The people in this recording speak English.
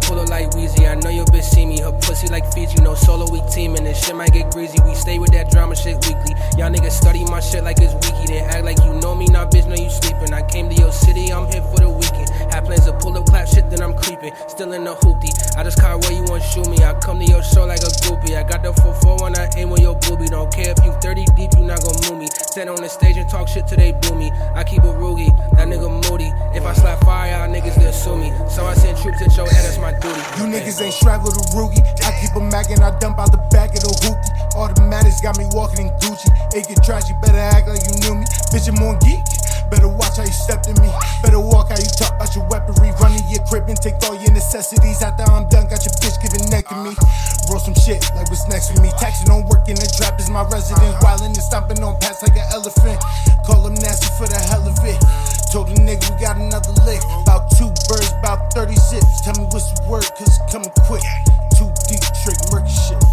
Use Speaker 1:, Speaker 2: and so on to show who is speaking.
Speaker 1: pull up like Weezy. I know your bitch see me, her pussy like Fiji. No solo, we teamin', this shit might get greasy. We stay with that drama shit weekly. Y'all niggas study my shit like it's wiki. Then act like you know me, nah bitch, know you sleepin'. I came to your city, I'm here for the weekend. Had plans to pull up clap shit, then I'm creepin'. Still in the hoopty, I just caught where you want shoot me. I come to your show like a groupie. I got the 4-4 when I aim on your boobie. Don't care if you 30 deep, you not gon' move me. Stand on the stage and talk shit till they boo me. I keep it roogie, that nigga moody. If I slap fire, y'all niggas then sue me. So I send troops at your head, that's my duty.
Speaker 2: You niggas ain't strapped with a Rugi. I keep a Mac and I dump out the back of the hoopty. Automatics got me walking in Gucci. It get trash, you better act like you knew me. Bitch, I'm on geek. Better watch how you step to me. Better walk how you talk about your weaponry. Run in your crib and take all your necessities. After I'm done, got your bitch giving neck to me. Roll some shit like what's next for me. Taxing on work in the trap is my residence. Wildin' and stomping on pats like an elephant. Call him nasty for the hell of it. Told the nigga we got another lick. About 2 birds, about 30 zips. Tell me what's the word, cause it's coming quick. 2 deep, trick, murky shit.